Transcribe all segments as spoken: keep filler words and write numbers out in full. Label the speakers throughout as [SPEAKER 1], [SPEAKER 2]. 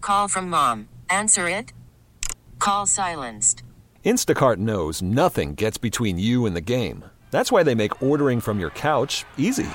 [SPEAKER 1] Call from mom. Answer it. Call silenced.
[SPEAKER 2] Instacart knows nothing gets between you and the game. That's why they make ordering from your couch easy.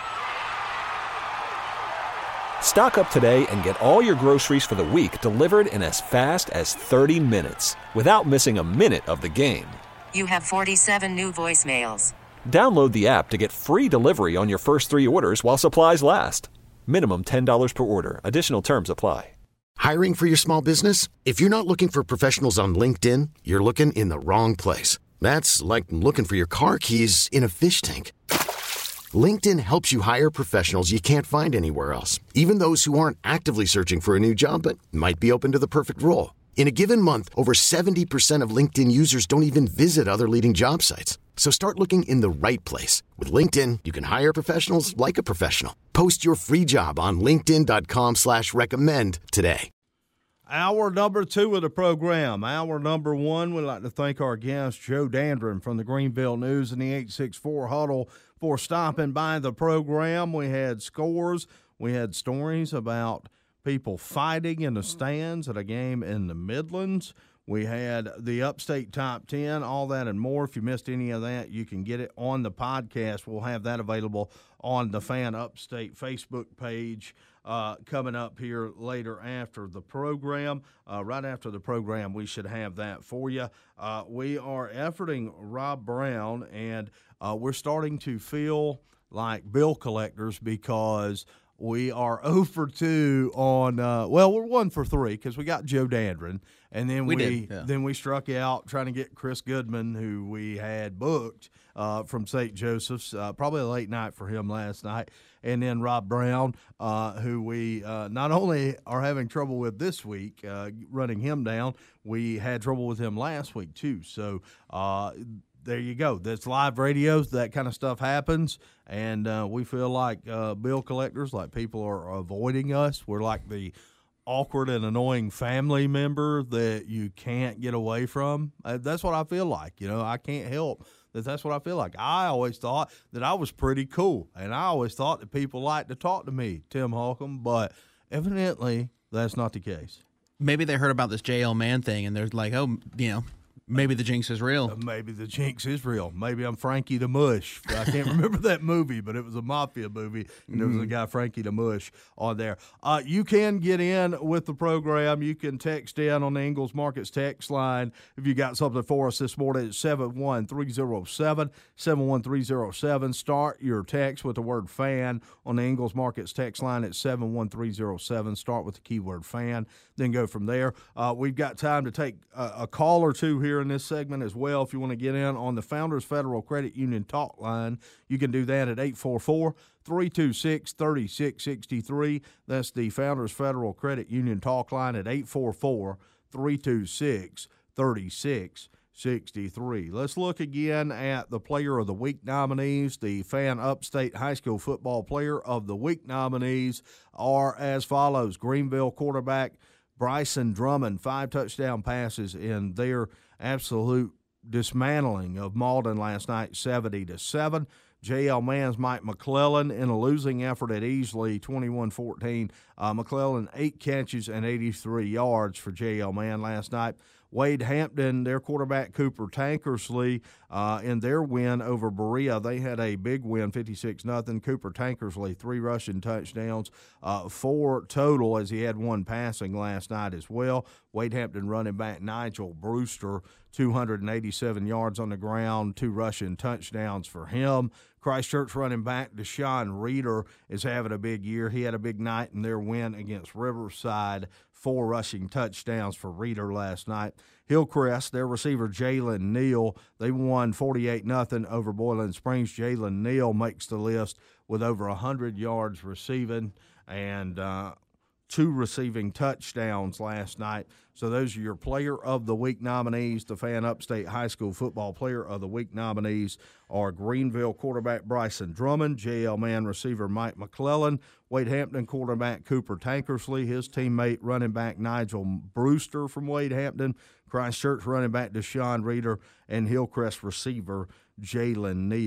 [SPEAKER 2] Stock up today and get all your groceries for the week delivered in as fast as thirty minutes without missing a minute of the game.
[SPEAKER 1] You have forty-seven new voicemails.
[SPEAKER 2] Download the app to get free delivery on your first three orders while supplies last. Minimum ten dollars per order. Additional terms apply.
[SPEAKER 3] Hiring for your small business? If you're not looking for professionals on LinkedIn, you're looking in the wrong place. That's like looking for your car keys in a fish tank. LinkedIn helps you hire professionals you can't find anywhere else, even those who aren't actively searching for a new job but might be open to the perfect role. In a given month, over seventy percent of LinkedIn users don't even visit other leading job sites. So start looking in the right place. With LinkedIn, you can hire professionals like a professional. Post your free job on linkedin.com slash recommend today.
[SPEAKER 4] Hour number two of the program. Hour number one, we'd like to thank our guest, Joe Dandrin from the Greenville News and the eight six four Huddle for stopping by the program. We had scores. We had stories about people fighting in the stands at a game in the Midlands. We had the Upstate Top ten, all that and more. If you missed any of that, you can get it on the podcast. We'll have that available on the Fan Upstate Facebook page uh, coming up here later after the program. Uh, right after the program, we should have that for you. Uh, we are efforting Rob Brown, and uh, we're starting to feel like bill collectors because – we are oh for two on, uh, well, we're one for three because we got Joe Dandrin, and then we,
[SPEAKER 5] we did, yeah.
[SPEAKER 4] then we struck out trying to get Chris Goodman, who we had booked uh, from Saint Joseph's. Uh, probably a late night for him last night. And then Rob Brown, uh, who we uh, not only are having trouble with this week, uh, running him down, we had trouble with him last week too. So, uh, there you go. That's live radio. That kind of stuff happens, and uh, we feel like uh, bill collectors, like people are avoiding us. We're like the awkward and annoying family member that you can't get away from. Uh, that's what I feel like. You know, I can't help that. That's what I feel like. I always thought that I was pretty cool, and I always thought that people liked to talk to me, Tim Holcomb, but evidently that's not the case.
[SPEAKER 5] Maybe they heard about this J L Man thing, and they're like, oh, you know, maybe the jinx is real.
[SPEAKER 4] Uh, maybe the jinx is real. Maybe I'm Frankie the Mush. I can't remember that movie, but it was a mafia movie, and there was a guy, Frankie the Mush, on there. Uh, you can get in with the program. You can text in on the Ingles Markets text line if you got something for us this morning at seven one three zero seven, seven one three zero seven. Start your text with the word fan on the Ingles Markets text line at seven one three zero seven. Start with the keyword fan, then go from there. Uh, we've got time to take a, a call or two here in this segment as well. If you want to get in on the Founders Federal Credit Union talk line, you can do that at eight four four, three two six, three six six three. That's the Founders Federal Credit Union talk line at eight four four, three two six, three six six three. Let's look again at the Player of the Week nominees. The Fan Upstate High School Football Player of the Week nominees are as follows. Greenville quarterback Bryson Drummond, five touchdown passes in their absolute dismantling of Malden last night, seventy to seven. J L Man's Mike McClellan in a losing effort at Easley, twenty-one fourteen. Uh, McClellan, eight catches and eighty-three yards for J L Man last night. Wade Hampton, their quarterback Cooper Tankersley, uh, in their win over Berea, they had a big win, fifty-six nothing. Cooper Tankersley, three rushing touchdowns, uh, four total as he had one passing last night as well. Wade Hampton running back Nigel Brewster, two hundred eighty-seven yards on the ground, two rushing touchdowns for him. Christchurch running back Deshaun Reeder is having a big year. He had a big night in their win against Riverside, four rushing touchdowns for Reeder last night. Hillcrest, their receiver Jalen Neal, they won forty-eight nothing over Boylan Springs. Jalen Neal makes the list with over one hundred yards receiving and uh, two receiving touchdowns last night. So those are your Player of the Week nominees. The Fan Upstate High School Football Player of the Week nominees are Greenville quarterback Bryson Drummond, J L Man receiver Mike McClellan, Wade Hampton quarterback Cooper Tankersley, his teammate running back Nigel Brewster from Wade Hampton, Christchurch running back Deshaun Reeder, and Hillcrest receiver Jalen Neal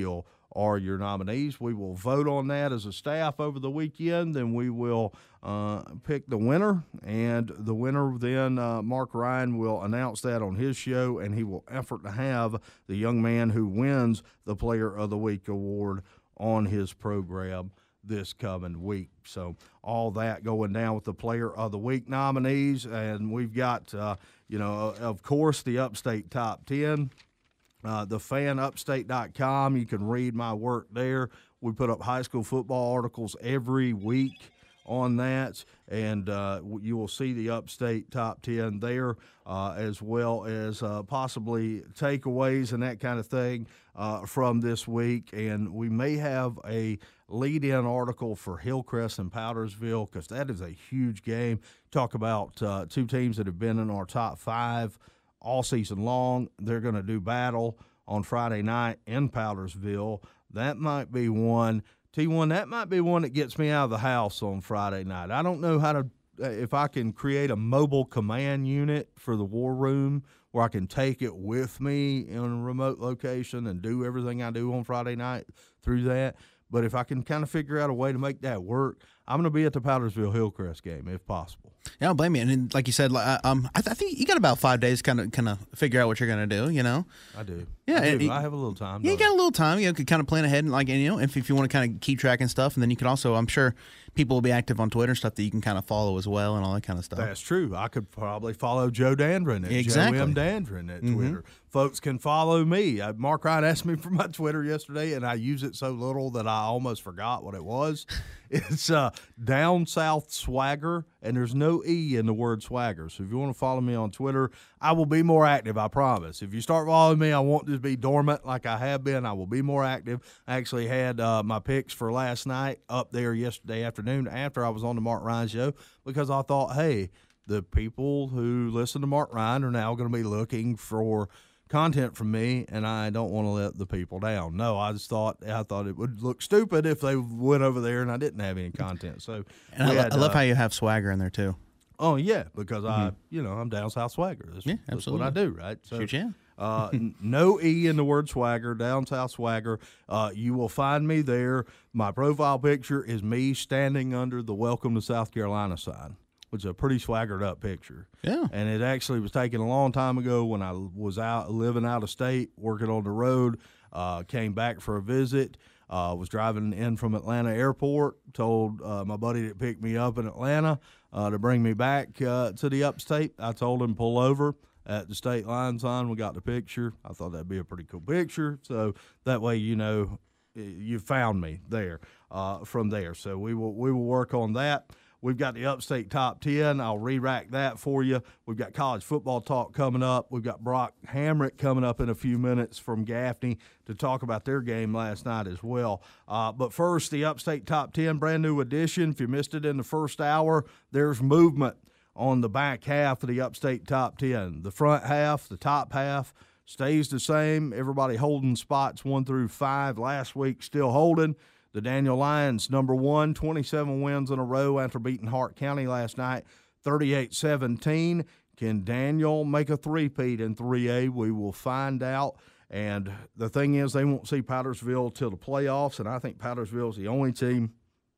[SPEAKER 4] are your nominees. We will vote on that as a staff over the weekend. Then we will uh, pick the winner, and the winner then uh, Mark Ryan will announce that on his show, and he will effort to have the young man who wins the Player of the Week award on his program this coming week. So all that going down with the Player of the Week nominees, and we've got, uh, you know, of course, the Upstate Top ten. Uh, the fan upstate dot com, you can read my work there. We put up high school football articles every week on that, and uh, you will see the Upstate Top ten there, uh, as well as uh, possibly takeaways and that kind of thing uh, from this week. And we may have a lead-in article for Hillcrest and Powdersville, because that is a huge game. Talk about uh, two teams that have been in our top five all season long. They're going to do battle on Friday night in Powdersville. That might be one. T one, that might be one that gets me out of the house on Friday night. I don't know how to, if I can create a mobile command unit for the war room where I can take it with me in a remote location and do everything I do on Friday night through that. But if I can kind of figure out a way to make that work, I'm going to be at the Powdersville Hillcrest game if possible.
[SPEAKER 5] Yeah, I don't blame you. And like you said, like, um, I, th- I think you got about five days kind of kind of figure out what you're going to do, you know?
[SPEAKER 4] I do.
[SPEAKER 5] Yeah,
[SPEAKER 4] I, do.
[SPEAKER 5] it,
[SPEAKER 4] I have a little time.
[SPEAKER 5] Yeah, you got a little time. You know, could kind of plan ahead and like, and, you know, if, if you want to kind of keep track and stuff, and then you can also, I'm sure people will be active on Twitter and stuff that you can kind of follow as well and all that kind of stuff.
[SPEAKER 4] That's true. I could probably follow Joe Dandrin at
[SPEAKER 5] exactly.
[SPEAKER 4] Joe M. Dandrin at
[SPEAKER 5] mm-hmm.
[SPEAKER 4] Twitter. Folks can follow me. Uh, Mark Ryan asked me for my Twitter yesterday, and I use it so little that I almost forgot what it was. It's uh, Down South Swagger, and there's no E in the word swagger. So if you want to follow me on Twitter, I will be more active, I promise. If you start following me, I won't just be dormant like I have been. I will be more active. I actually had uh, my picks for last night up there yesterday afternoon after I was on the Mark Ryan show, because I thought, hey, the people who listen to Mark Ryan are now going to be looking for content from me, and I don't want to let the people down. No, I just thought I thought it would look stupid if they went over there and I didn't have any content. So,
[SPEAKER 5] and I,
[SPEAKER 4] had,
[SPEAKER 5] I love
[SPEAKER 4] uh,
[SPEAKER 5] how you have swagger in there too.
[SPEAKER 4] Oh yeah, because
[SPEAKER 5] mm-hmm.
[SPEAKER 4] I, you know, I'm down south swagger. That's,
[SPEAKER 5] yeah,
[SPEAKER 4] that's
[SPEAKER 5] absolutely.
[SPEAKER 4] what I do, right? So,
[SPEAKER 5] Shoot, yeah.
[SPEAKER 4] uh, no E in the word swagger, down south swagger. Uh, you will find me there. My profile picture is me standing under the Welcome to South Carolina sign, which is a pretty swaggered up picture.
[SPEAKER 5] Yeah.
[SPEAKER 4] And it actually was taken a long time ago when I was out living out of state, working on the road, uh, came back for a visit, uh, was driving in from Atlanta Airport, told uh, my buddy that picked me up in Atlanta uh, to bring me back uh, to the upstate. I told him pull over at the state line sign. We got the picture. I thought that'd be a pretty cool picture. So that way, you know, you found me there uh, from there. So we will we will work on that. We've got the Upstate Top ten. I'll re-rack that for you. We've got college football talk coming up. We've got Brock Hamrick coming up in a few minutes from Gaffney to talk about their game last night as well. Uh, but first, the Upstate Top ten, brand new edition. If you missed it in the first hour, there's movement on the back half of the Upstate Top ten. The front half, the top half, stays the same. Everybody holding spots one through five. Last week, still holding. The Daniel Lions, number one, twenty-seven wins in a row after beating Hart County last night, thirty-eight seventeen. Can Daniel make a three-peat in three A? We will find out. And the thing is, they won't see Powdersville till the playoffs, and I think Powdersville is the only team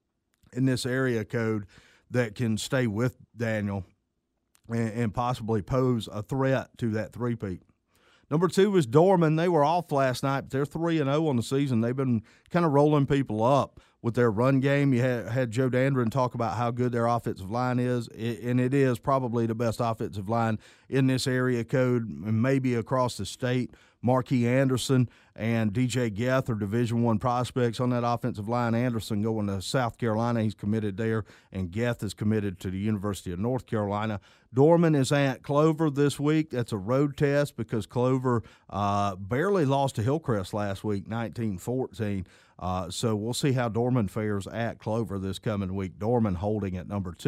[SPEAKER 4] in this area code that can stay with Daniel and, and possibly pose a threat to that three-peat. Number two is Dorman. They were off last night, but they're three and oh on the season. They've been kind of rolling people up with their run game. You had, had Joe Dandrin talk about how good their offensive line is, and it is probably the best offensive line in this area code, and maybe across the state. Marquis Anderson and D J Geth are Division One prospects on that offensive line. Anderson going to South Carolina. He's committed there, and Geth is committed to the University of North Carolina. Dorman is at Clover this week. That's a road test because Clover uh, barely lost to Hillcrest last week, nineteen fourteen. Uh, so we'll see how Dorman fares at Clover this coming week. Dorman holding at number two.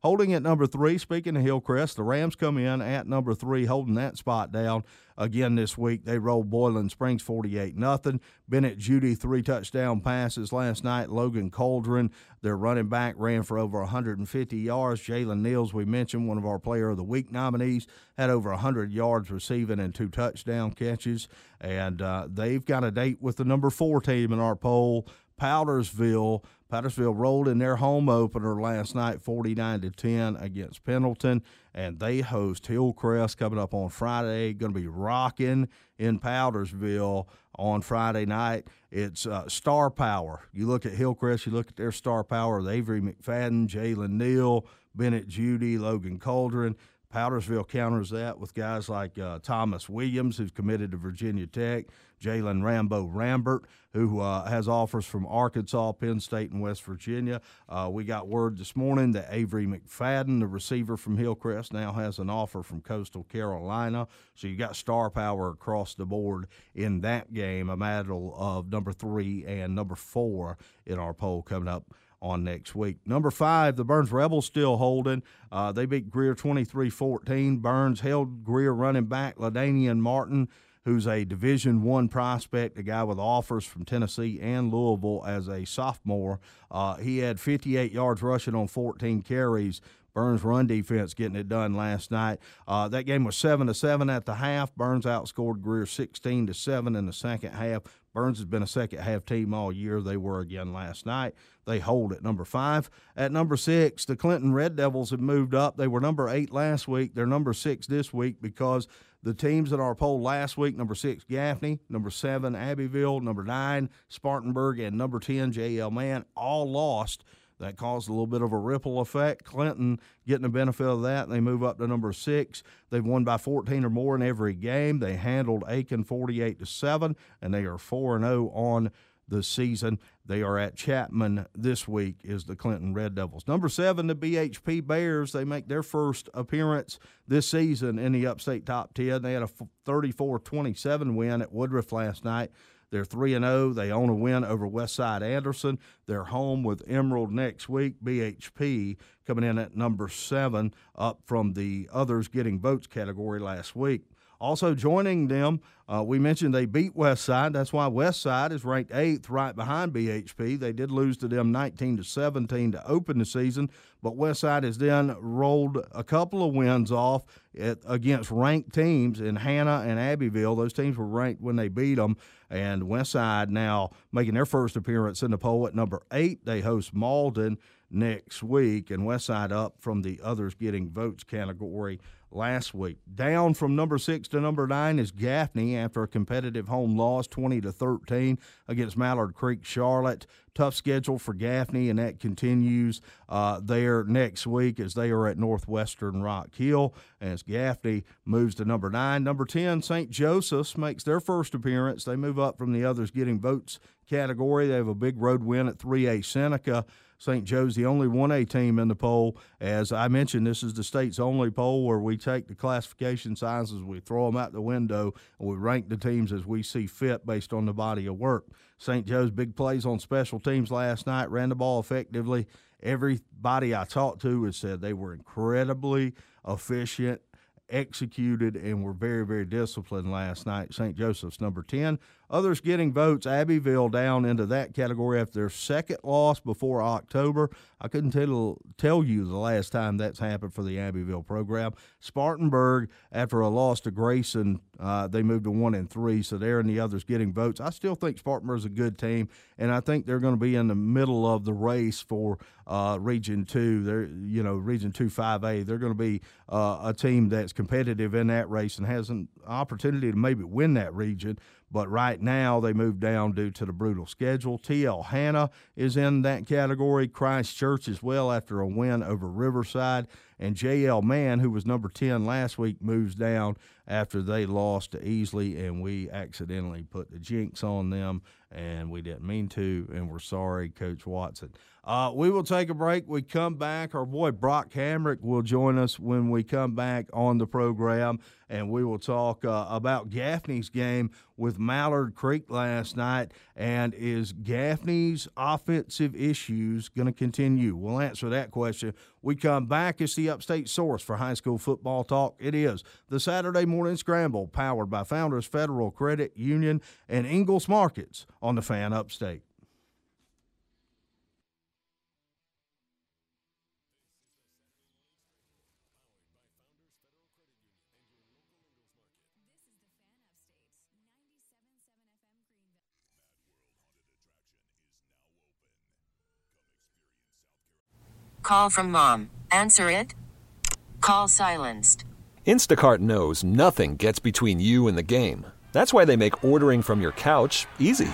[SPEAKER 4] Holding at number three, speaking of Hillcrest, the Rams come in at number three, holding that spot down. Again this week, they rolled Boiling Springs forty-eight nothing. Bennett Judy, three touchdown passes last night. Logan Cauldron, their running back, ran for over one hundred fifty yards. Jalen Neals, we mentioned, one of our Player of the Week nominees, had over one hundred yards receiving and two touchdown catches. And uh, they've got a date with the number four team in our poll, Powdersville. Powdersville rolled in their home opener last night, forty-nine to ten against Pendleton, and they host Hillcrest coming up on Friday. Going to be rocking in Powdersville on Friday night. It's uh, star power. You look at Hillcrest, you look at their star power with Avery McFadden, Jalen Neal, Bennett Judy, Logan Cauldron. Powdersville counters that with guys like uh, Thomas Williams, who's committed to Virginia Tech, Jalen Rambo Rambert, who uh, has offers from Arkansas, Penn State, and West Virginia. Uh, we got word this morning that Avery McFadden, the receiver from Hillcrest, now has an offer from Coastal Carolina. So you got star power across the board in that game, a battle of number three and number four in our poll coming up on next week. Number five, the Burns Rebels still holding. Uh, they beat Greer twenty-three fourteen. Burns held Greer running back LaDainian Martin, who's a Division One prospect, a guy with offers from Tennessee and Louisville as a sophomore. Uh, he had fifty-eight yards rushing on fourteen carries. Burns' run defense getting it done last night. Uh, that game was seven to seven at the half. Burns outscored Greer sixteen to seven in the second half. Burns has been a second-half team all year. They were again last night. They hold at number five. At number six, the Clinton Red Devils have moved up. They were number eight last week. They're number six this week because the teams in our poll last week, number six, Gaffney, number seven, Abbeville, number nine, Spartanburg, and number ten, J L Man, all lost. That caused a little bit of a ripple effect. Clinton getting the benefit of that, and they move up to number six. They've won by fourteen or more in every game. They handled Aiken forty-eight to seven, and they are four and oh on the season. They are at Chapman this week is the Clinton Red Devils. Number seven, the B H P Bears. They make their first appearance this season in the Upstate Top ten. They had a thirty-four twenty-seven win at Woodruff last night. They're three and oh. They own a win over Westside Anderson. They're home with Emerald next week. B H P coming in at number seven, up from the others getting votes category last week. Also joining them, uh, we mentioned they beat Westside. That's why Westside is ranked eighth, right behind B H P. They did lose to them nineteen to seventeen to open the season, but Westside has then rolled a couple of wins off at, against ranked teams in Hannah and Abbeville. Those teams were ranked when they beat them, and Westside now making their first appearance in the poll at number eight. They host Malden next week, and Westside up from the others getting votes category last week. Down from number six to number nine is Gaffney after a competitive home loss, twenty to thirteen against Mallard Creek Charlotte. Tough schedule for Gaffney, and that continues uh, there next week as they are at Northwestern Rock Hill. As Gaffney moves to number nine. Number ten, Saint Joseph's makes their first appearance. They move up from the others getting votes category. They have a big road win at three A Seneca. Saint Joe's the only one A team in the poll. As I mentioned, this is the state's only poll where we take the classification sizes, we throw them out the window, and we rank the teams as we see fit based on the body of work. Saint Joe's big plays on special teams last night, ran the ball effectively. Everybody I talked to has said they were incredibly efficient, executed, and were very, very disciplined last night. Saint Joseph's number ten. Others getting votes, Abbeville down into that category after their second loss before October. I couldn't tell, tell you the last time that's happened for the Abbeville program. Spartanburg, after a loss to Grayson, uh, they moved to one and three, so they're in the others getting votes. I still think Spartanburg's a good team, and I think they're going to be in the middle of the race for uh, Region two. They're, you know, Region two five A. They're going to be uh, a team that's competitive in that race and has an opportunity to maybe win that region. But right now they moved down due to the brutal schedule. T L Hannah is in that category. Christ Church as well after a win over Riverside. And J L Man, who was number ten last week, moves down after they lost to Easley, and we accidentally put the jinx on them, and we didn't mean to, and we're sorry, Coach Watson. Uh, we will take a break. We come back. Our boy Brock Hamrick will join us when we come back on the program, and we will talk uh, about Gaffney's game with Mallard Creek last night, and is Gaffney's offensive issues going to continue? We'll answer that question We come back. It's the Upstate source for high school football talk. It is the Saturday Morning Scramble, powered by Founders Federal Credit Union and Ingalls Markets on the Fan Upstate.
[SPEAKER 1] Call from mom. Answer it. Call silenced.
[SPEAKER 2] Instacart knows nothing gets between you and the game. That's why they make ordering from your couch easy.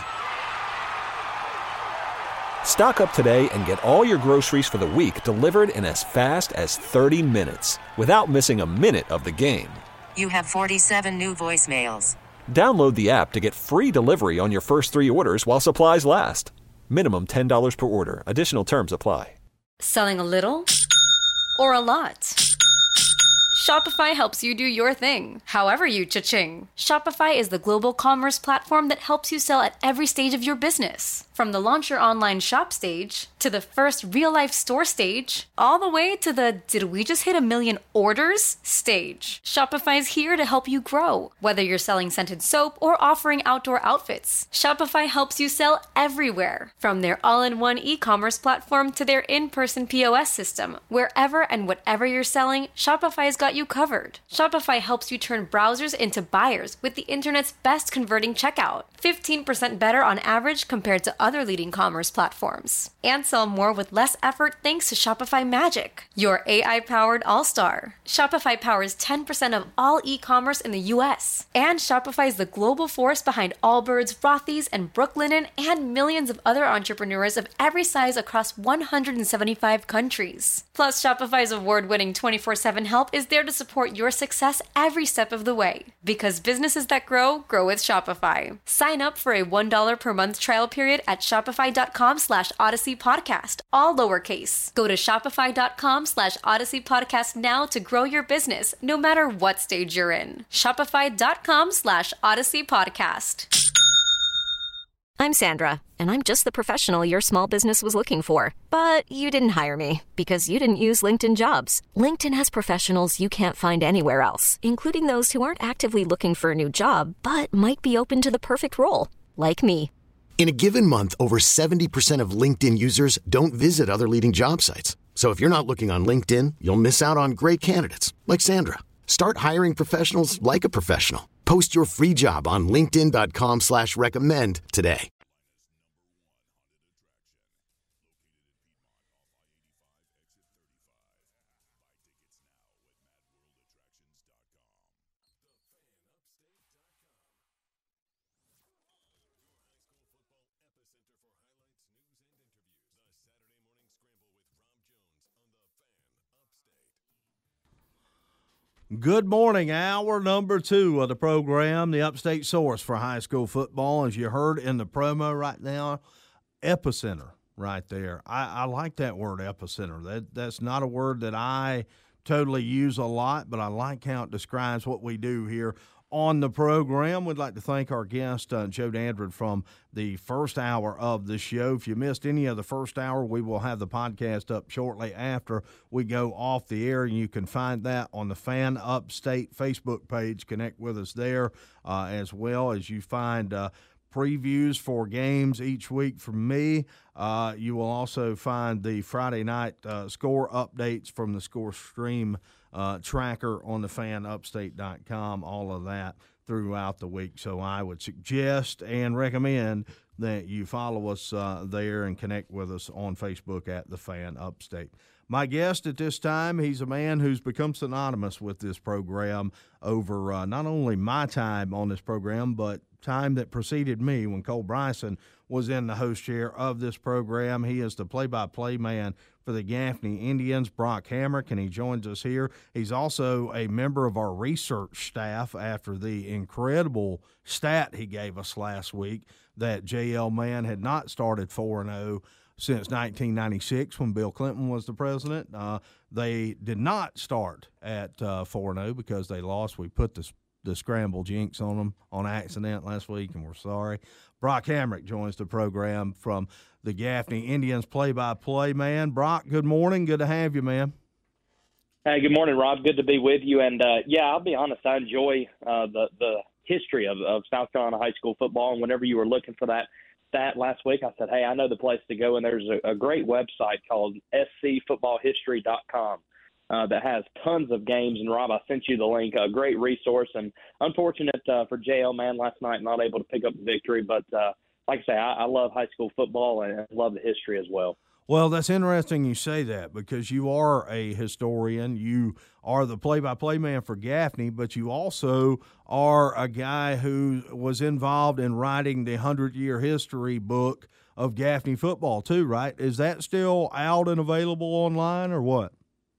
[SPEAKER 2] Stock up today and get all your groceries for the week delivered in as fast as thirty minutes without missing a minute of the game.
[SPEAKER 1] You have forty-seven new voicemails.
[SPEAKER 2] Download the app to get free delivery on your first three orders while supplies last. Minimum ten dollars per order. Additional terms apply.
[SPEAKER 6] Selling a little or a lot? Shopify helps you do your thing, however you cha-ching. Shopify is the global commerce platform that helps you sell at every stage of your business. From the launch your online shop stage, to the first real-life store stage, all the way to the did we just hit a million orders stage. Shopify's here to help you grow. Whether you're selling scented soap or offering outdoor outfits, Shopify helps you sell everywhere. From their all-in-one e-commerce platform to their in-person P O S system, wherever and whatever you're selling, Shopify's got you covered. Shopify helps you turn browsers into buyers with the internet's best converting checkout. fifteen percent better on average compared to other leading commerce platforms. And sell more with less effort thanks to Shopify Magic, your A I-powered all-star. Shopify powers ten percent of all e-commerce in the U S. And Shopify is the global force behind Allbirds, Rothy's, and Brooklinen, and millions of other entrepreneurs of every size across one hundred seventy-five countries. Plus, Shopify's award-winning twenty-four seven help is there to support your success every step of the way. Because businesses that grow, grow with Shopify. Sign up for a one dollar per month trial period at shopify.com slash Odyssey Podcast, all lowercase. Go to shopify.com slash Odyssey Podcast now to grow your business, no matter what stage you're in. Shopify.com slash Odyssey Podcast.
[SPEAKER 7] I'm Sandra, and I'm just the professional your small business was looking for. But you didn't hire me because you didn't use LinkedIn Jobs. LinkedIn has professionals you can't find anywhere else, including those who aren't actively looking for a new job, but might be open to the perfect role, like me.
[SPEAKER 3] In a given month, over seventy percent of LinkedIn users don't visit other leading job sites. So if you're not looking on LinkedIn, you'll miss out on great candidates like Sandra. Start hiring professionals like a professional. Post your free job on linkedin.com slash recommend today.
[SPEAKER 4] Good morning. Hour number two of the program, the Upstate source for high school football. As you heard in the promo right now, epicenter right there. I, I like that word, epicenter. That That's not a word that I totally use a lot, but I like how it describes what we do here on the program. We'd like to thank our guest, uh, Joe Dandridge, from the first hour of the show. If you missed any of the first hour, we will have the podcast up shortly after we go off the air, and you can find that on the Fan Upstate Facebook page. Connect with us there, uh, as well as you find uh, previews for games each week from me. Uh, you will also find the Friday night uh, score updates from the Score Stream Uh, tracker on the fan upstate dot com, all of that throughout the week. So I would suggest and recommend that you follow us uh, there and connect with us on Facebook at the Fan Upstate. My guest at this time, he's a man who's become synonymous with this program over uh, not only my time on this program, but time that preceded me when Cole Bryson was in the host chair of this program. He is the play-by-play man for the Gaffney Indians, Brock Hamrick, and he joins us here. He's also a member of our research staff after the incredible stat he gave us last week that J L Man had not started four and oh since nineteen ninety-six when Bill Clinton was the president. Uh, they did not start at uh, four and oh because they lost. We put the, the scramble jinx on them on accident last week, and we're sorry. Brock Hamrick joins the program from the Gaffney Indians play-by-play man. Brock, good morning. Good to have you, man.
[SPEAKER 8] Hey, good morning, Rob. Good to be with you. And, uh, yeah, I'll be honest, I enjoy uh, the, the history of, of South Carolina high school football. And whenever you were looking for that stat last week, I said, hey, I know the place to go. And there's a, a great website called s c football history dot com uh, that has tons of games. And, Rob, I sent you the link, a great resource. And unfortunate uh, for J L Man last night, not able to pick up the victory. But, uh, like I say, I, I love high school football and I love the history as well.
[SPEAKER 4] Well, that's interesting you say that because you are a historian. You are the play-by-play man for Gaffney, but you also are a guy who was involved in writing the hundred-year history book of Gaffney football too, right? Is that still out and available online or what?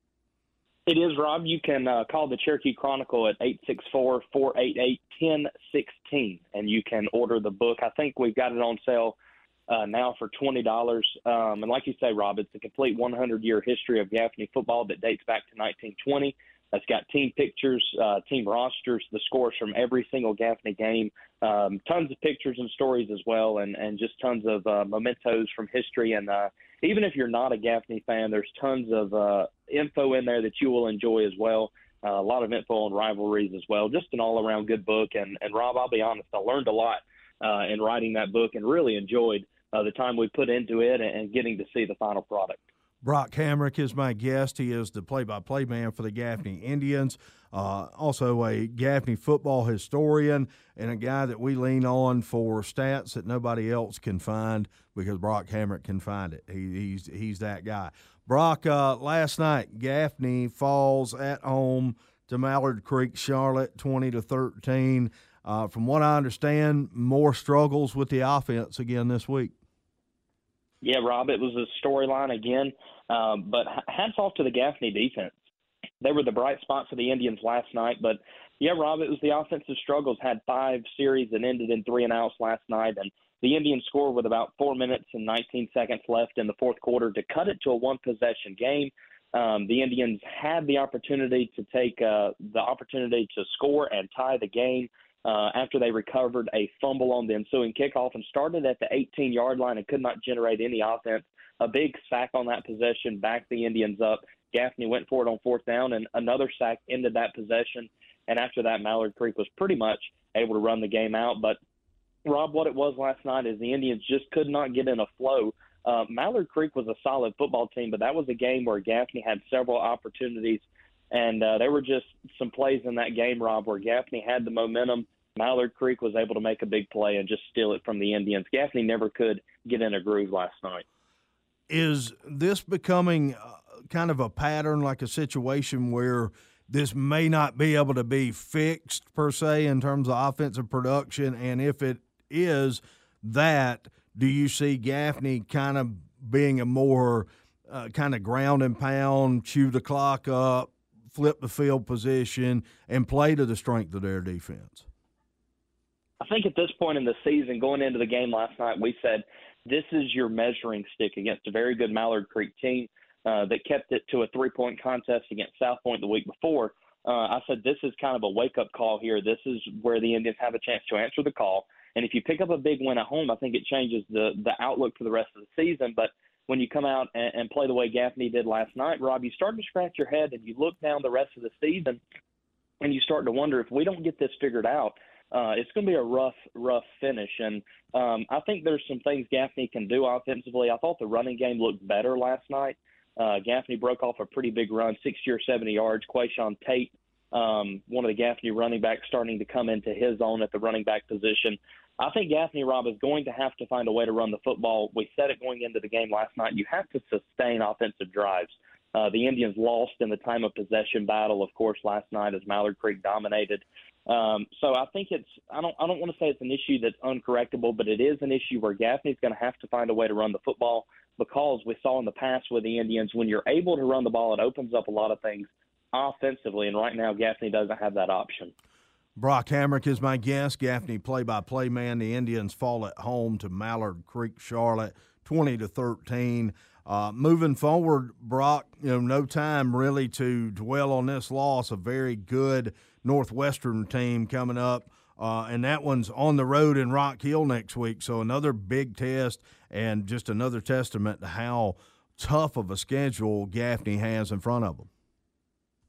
[SPEAKER 8] It is, Rob. You can uh, call the Cherokee Chronicle at eight six four, four eight eight, one zero one six, and you can order the book. I think we've got it on sale Uh, now for twenty dollars. Um, and like you say, Rob, it's a complete hundred-year history of Gaffney football that dates back to nineteen twenty. That's got team pictures, uh, team rosters, the scores from every single Gaffney game, um, tons of pictures and stories as well, and, and just tons of uh, mementos from history. And uh, even if you're not a Gaffney fan, there's tons of uh, info in there that you will enjoy as well. Uh, a lot of info on rivalries as well. Just an all-around good book. And, and Rob, I'll be honest, I learned a lot uh, in writing that book and really enjoyed Uh, the time we put into it and getting to see the final product.
[SPEAKER 4] Brock Hamrick is my guest. He is the play-by-play man for the Gaffney Indians, uh, also a Gaffney football historian and a guy that we lean on for stats that nobody else can find because Brock Hamrick can find it. He, he's he's that guy. Brock, uh, last night, Gaffney falls at home to Mallard Creek Charlotte, twenty to thirteen. Uh, from what I understand, more struggles with the offense again this week.
[SPEAKER 8] Yeah, Rob, it was a storyline again, um, but hats off to the Gaffney defense. They were the bright spot for the Indians last night, but, yeah, Rob, it was the offensive struggles. Had five series that ended in three and outs last night, and the Indians scored with about four minutes and nineteen seconds left in the fourth quarter to cut it to a one-possession game. Um, the Indians had the opportunity to take uh, the opportunity to score and tie the game. Uh, after they recovered a fumble on the ensuing kickoff and started at the eighteen-yard line and could not generate any offense. A big sack on that possession backed the Indians up. Gaffney went for it on fourth down, and another sack ended that possession. And after that, Mallard Creek was pretty much able to run the game out. But, Rob, what it was last night is the Indians just could not get in a flow. Uh, Mallard Creek was a solid football team, but that was a game where Gaffney had several opportunities. And uh, there were just some plays in that game, Rob, where Gaffney had the momentum. Mallard Creek was able to make a big play and just steal it from the Indians. Gaffney never could get in a groove last night.
[SPEAKER 4] Is this becoming uh, kind of a pattern, like a situation where this may not be able to be fixed, per se, in terms of offensive production? And if it is that, do you see Gaffney kind of being a more uh, kind of ground and pound, chew the clock up, flip the field position, and play to the strength of their defense?
[SPEAKER 8] I think at this point in the season, going into the game last night, we said this is your measuring stick against a very good Mallard Creek team uh, that kept it to a three-point contest against South Point the week before. Uh, I said this is kind of a wake-up call here. This is where the Indians have a chance to answer the call. And if you pick up a big win at home, I think it changes the, the outlook for the rest of the season. But when you come out and, and play the way Gaffney did last night, Rob, you start to scratch your head and you look down the rest of the season and you start to wonder if we don't get this figured out, Uh, it's going to be a rough, rough finish. And um, I think there's some things Gaffney can do offensively. I thought the running game looked better last night. Uh, Gaffney broke off a pretty big run, sixty or seventy yards. Quayshawn Tate, um, one of the Gaffney running backs, starting to come into his own at the running back position. I think Gaffney, Rob, is going to have to find a way to run the football. We said it going into the game last night. You have to sustain offensive drives. Uh, the Indians lost in the time of possession battle, of course, last night as Mallard Creek dominated. Um, so I think it's I don't I don't want to say it's an issue that's uncorrectable, but it is an issue where Gaffney's going to have to find a way to run the football because we saw in the past with the Indians, when you're able to run the ball, it opens up a lot of things offensively, and right now Gaffney doesn't have that option.
[SPEAKER 4] Brock Hamrick is my guest, Gaffney play-by-play man. The Indians fall at home to Mallard Creek Charlotte, twenty to thirteen. Uh, moving forward, Brock, you know, no time really to dwell on this loss. A very good Northwestern team coming up, uh, and that one's on the road in Rock Hill next week. So another big test and just another testament to how tough of a schedule Gaffney has in front of them.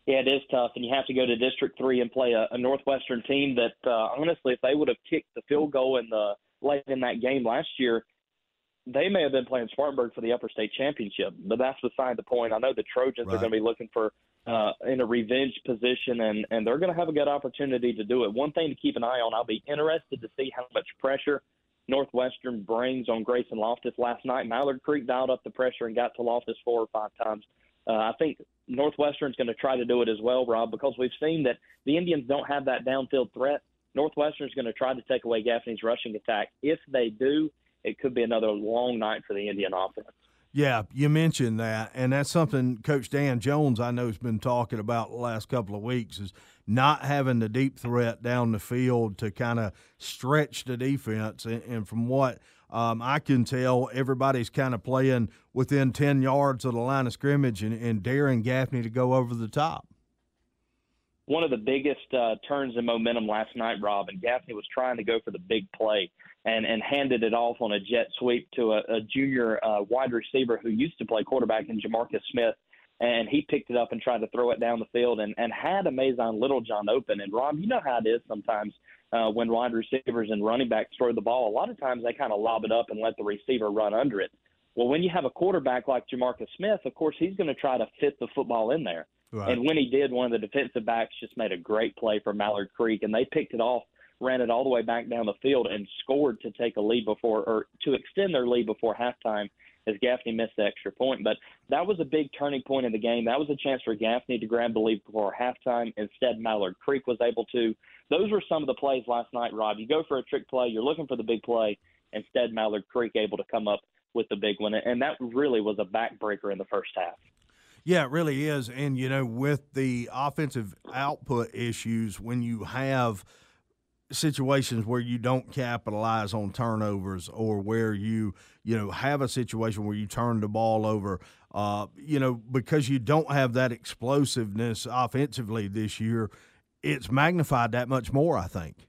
[SPEAKER 8] Yeah, it is tough, and you have to go to District three and play a, a Northwestern team that, uh, honestly, if they would have kicked the field goal in the late in that game last year, they may have been playing Spartanburg for the Upper State Championship. But that's beside the point. I know the Trojans
[SPEAKER 4] Right.
[SPEAKER 8] are going to be looking for uh, in a revenge position, and, and they're going to have a good opportunity to do it. One thing to keep an eye on, I'll be interested to see how much pressure Northwestern brings on Grayson Loftus. Last night, Mallard Creek dialed up the pressure and got to Loftus four or five times. Uh, I think Northwestern's going to try to do it as well, Rob, because we've seen that the Indians don't have that downfield threat. Northwestern's going to try to take away Gaffney's rushing attack. If they do, it could be another long night for the Indian offense.
[SPEAKER 4] Yeah, you mentioned that, and that's something Coach Dan Jones, I know, has been talking about the last couple of weeks, is not having the deep threat down the field to kind of stretch the defense. And, and from what um, I can tell, everybody's kind of playing within ten yards of the line of scrimmage and, and daring Gaffney to go over the top.
[SPEAKER 8] One of the biggest uh, turns in momentum last night, Rob, and Gaffney was trying to go for the big play and, and handed it off on a jet sweep to a, a junior uh, wide receiver who used to play quarterback in Jamarcus Smith, and he picked it up and tried to throw it down the field and, and had Amazon Littlejohn open. And, Rob, you know how it is sometimes uh, when wide receivers and running backs throw the ball. A lot of times they kind of lob it up and let the receiver run under it. Well, when you have a quarterback like Jamarcus Smith, of course, he's going to try to fit the football in there.
[SPEAKER 4] Right.
[SPEAKER 8] And when he did, one of the defensive backs just made a great play for Mallard Creek, and they picked it off, ran it all the way back down the field, and scored to take a lead before, or to extend their lead before halftime as Gaffney missed the extra point. But that was a big turning point in the game. That was a chance for Gaffney to grab the lead before halftime. Instead, Mallard Creek was able to. Those were some of the plays last night, Rob. You go for a trick play, you're looking for the big play. Instead, Mallard Creek able to come up with the big one, and that really was a backbreaker in the first half.
[SPEAKER 4] Yeah, it really is. And, you know, with the offensive output issues, when you have situations where you don't capitalize on turnovers or where you, you know, have a situation where you turn the ball over, uh, you know, because you don't have that explosiveness offensively this year, it's magnified that much more, I think.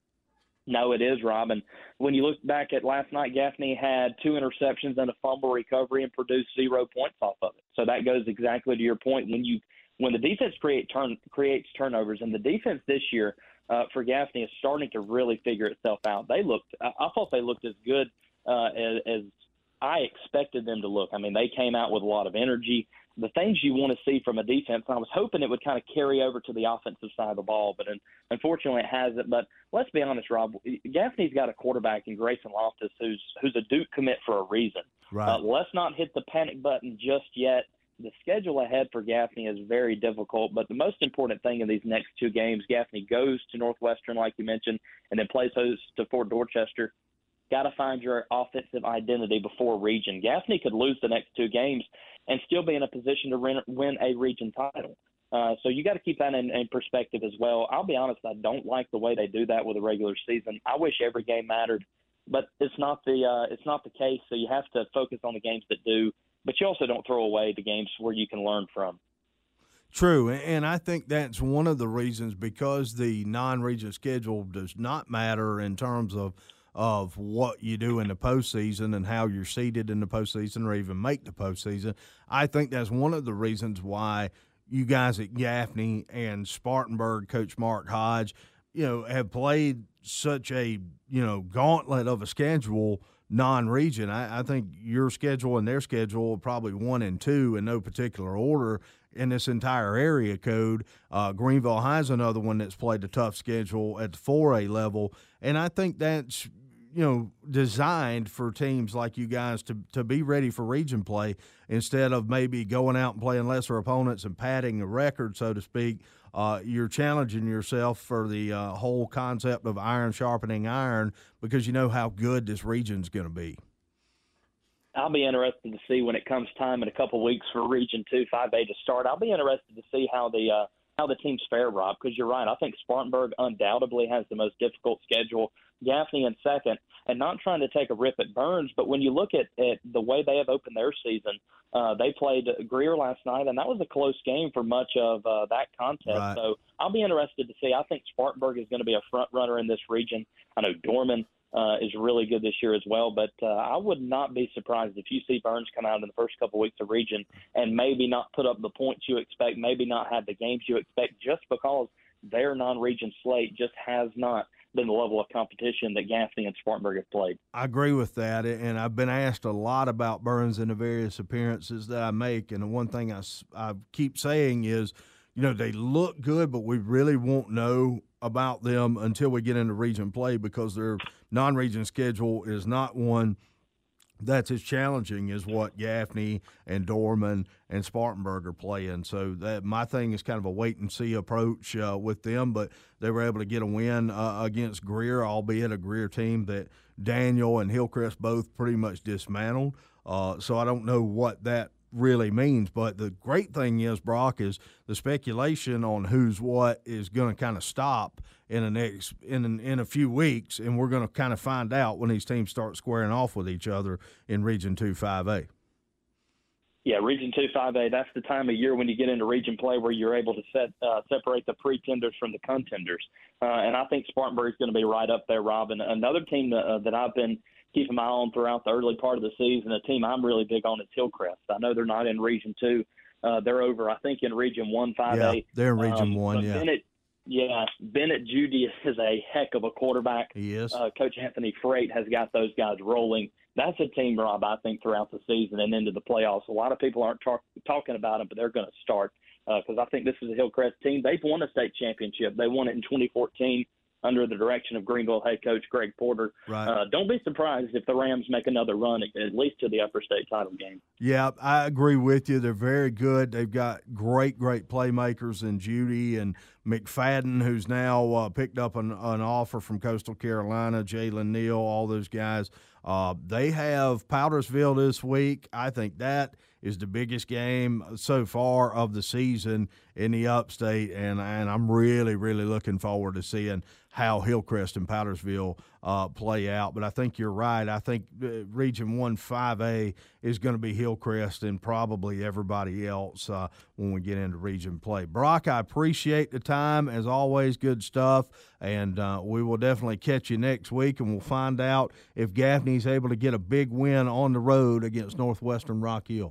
[SPEAKER 8] No, it is, Robin. When you look back at last night, Gaffney had two interceptions and a fumble recovery and produced zero points off of it. So that goes exactly to your point. When you when the defense create turn, creates turnovers, and the defense this year uh, for Gaffney is starting to really figure itself out. They looked, I, I thought they looked as good uh, as, as I expected them to look. I mean, they came out with a lot of energy. The things you want to see from a defense, I was hoping it would kind of carry over to the offensive side of the ball, but unfortunately it hasn't. But let's be honest, Rob, Gaffney's got a quarterback in Grayson Loftus who's who's a Duke commit for a reason.
[SPEAKER 4] Right.
[SPEAKER 8] Uh, let's not hit the panic button just yet. The schedule ahead for Gaffney is very difficult, but the most important thing in these next two games, Gaffney goes to Northwestern, like you mentioned, and then plays host to Fort Dorchester. Got to find your offensive identity before region. Gaffney could lose the next two games and still be in a position to win, win a region title. Uh, so you got to keep that in, in perspective as well. I'll be honest, I don't like the way they do that with the regular season. I wish every game mattered, but it's not the uh, it's not the case. So you have to focus on the games that do, but you also don't throw away the games where you can learn from.
[SPEAKER 4] True, and I think that's one of the reasons, because the non-region schedule does not matter in terms of of what you do in the postseason and how you're seeded in the postseason or even make the postseason. I think that's one of the reasons why you guys at Gaffney and Spartanburg, Coach Mark Hodge, you know, have played such a, you know, gauntlet of a schedule non-region. I, I think your schedule and their schedule are probably one and two in no particular order in this entire area code. Uh, Greenville has another one that's played a tough schedule at the four A level, and I think that's, you know, designed for teams like you guys to to be ready for region play instead of maybe going out and playing lesser opponents and padding the record, so to speak. Uh, you're challenging yourself for the uh, whole concept of iron sharpening iron, because you know how good this region's going to be.
[SPEAKER 8] I'll be interested to see when it comes time in a couple weeks for Region Two, five A to start. I'll be interested to see how the uh, how the teams fare, Rob, because you're right. I think Spartanburg undoubtedly has the most difficult schedule. Gaffney in second, and not trying to take a rip at Burns, but when you look at, at the way they have opened their season, uh, they played Greer last night, and that was a close game for much of uh, that contest.
[SPEAKER 4] Right.
[SPEAKER 8] So I'll be interested to see. I think Spartanburg is going to be a front runner in this region. I know Dorman uh, is really good this year as well. But uh, I would not be surprised if you see Burns come out in the first couple of weeks of region and maybe not put up the points you expect, maybe not have the games you expect, just because their non-region slate just has not been the level of competition that Gaffney and Spartanburg have played.
[SPEAKER 4] I agree with that, and I've been asked a lot about Burns in the various appearances that I make, and the one thing I, I keep saying is, you know, they look good, but we really won't know about them until we get into region play, because their non-region schedule is not one that's as challenging as what Gaffney and Dorman and Spartanburg are playing. So that my thing is kind of a wait-and-see approach uh, with them, but they were able to get a win uh, against Greer, albeit a Greer team that Daniel and Hillcrest both pretty much dismantled. Uh, so I don't know what that really means, but the great thing is, Brock, is the speculation on who's what is going to kind of stop in the next in in a few weeks, and we're going to kind of find out when these teams start squaring off with each other in Region two five A.
[SPEAKER 8] Yeah, Region two five A, that's the time of year when you get into region play where you're able to set uh, separate the pretenders from the contenders. Uh, and I think Spartanburg is going to be right up there, Rob. And another team that, uh, that I've been keeping my eye on throughout the early part of the season, a team I'm really big on is Hillcrest. I know they're not in Region two. Uh, they're over, I think, in Region one five A.
[SPEAKER 4] Yeah, they're in Region
[SPEAKER 8] um,
[SPEAKER 4] one, yeah.
[SPEAKER 8] Bennett, yeah, Bennett Judy is a heck of a quarterback.
[SPEAKER 4] He is.
[SPEAKER 8] Uh, Coach Anthony Freight has got those guys rolling. That's a team, Rob, I think, throughout the season and into the playoffs. A lot of people aren't talk, talking about them, but they're going to start because uh, I think this is a Hillcrest team. They've won a state championship. They won it in twenty fourteen under the direction of Greenville head coach Greg Porter.
[SPEAKER 4] Right.
[SPEAKER 8] Uh, don't be surprised if the Rams make another run, at, at least to the upper state title game.
[SPEAKER 4] Yeah, I agree with you. They're very good. They've got great, great playmakers in Judy and McFadden, who's now uh, picked up an, an offer from Coastal Carolina, Jalen Neal, all those guys. Uh, they have Powdersville this week. I think that is the biggest game so far of the season in the upstate, and, and I'm really, really looking forward to seeing how Hillcrest and Powdersville uh, play out. But I think you're right. I think uh, Region one five A is going to be Hillcrest and probably everybody else uh, when we get into region play. Brock, I appreciate the time. As always, good stuff, and uh, we will definitely catch you next week, and we'll find out if Gaffney's able to get a big win on the road against Northwestern Rock Hill.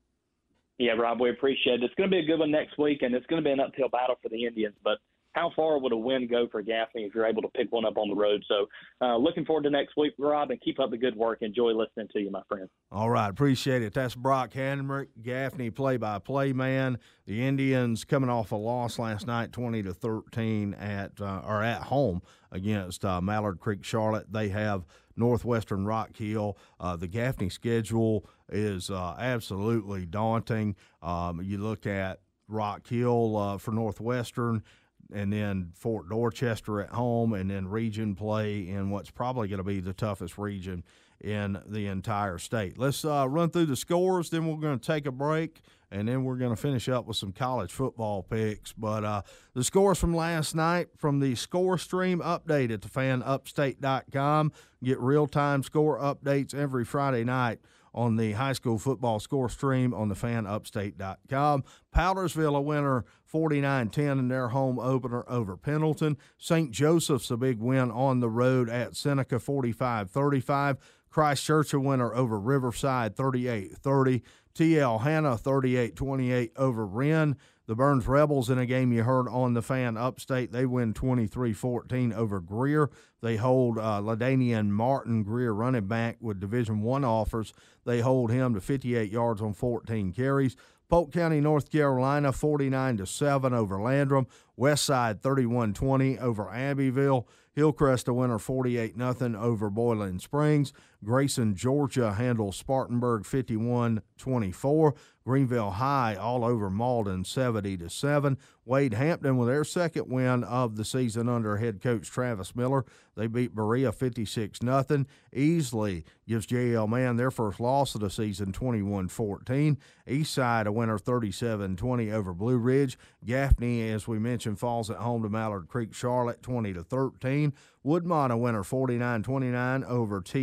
[SPEAKER 8] Yeah, Rob, we appreciate it. It's going to be a good one next week, and it's going to be an uphill battle for the Indians, but how far would a win go for Gaffney if you're able to pick one up on the road? So uh, looking forward to next week, Rob, and keep up the good work. Enjoy listening to you, my friend.
[SPEAKER 4] All right, appreciate it. That's Brock Handenrick, Gaffney play-by-play man. The Indians coming off a loss last night, twenty to thirteen at uh, or at home against uh, Mallard Creek Charlotte. They have Northwestern Rock Hill. Uh, the Gaffney schedule is uh, absolutely daunting. Um, you look at Rock Hill uh, for Northwestern, and then Fort Dorchester at home, and then region play in what's probably going to be the toughest region in the entire state. Let's uh, run through the scores, then we're going to take a break, and then we're going to finish up with some college football picks. But uh, the scores from last night from the Score Stream update at the fan upstate dot com. Get real-time score updates every Friday night on the high school football score stream on the fan upstate dot com. Powdersville a winner forty-nine ten in their home opener over Pendleton. Saint Joseph's a big win on the road at Seneca forty-five thirty-five. Christchurch a winner over Riverside thirty-eight thirty. T L Hanna thirty-eight twenty-eight over Wren. The Burns Rebels, in a game you heard on the fan upstate, they win twenty-three fourteen over Greer. They hold uh, LaDainian Martin, Greer running back with Division One offers. They hold him to fifty-eight yards on fourteen carries. Polk County, North Carolina, forty-nine to seven over Landrum. Westside thirty-one twenty over Abbeville. Hillcrest a winner forty-eight nothing over Boiling Springs. Grayson, Georgia handles Spartanburg fifty-one twenty-four. Greenville High all over Malden seventy to seven. Wade Hampton with their second win of the season under head coach Travis Miller. They beat Berea fifty-six nothing. Easley gives J L Man their first loss of the season twenty-one fourteen. Eastside a winner thirty-seven twenty over Blue Ridge. Gaffney, as we mentioned, falls at home to Mallard Creek Charlotte twenty to thirteen. Woodmont a winner forty-nine twenty-nine over T R.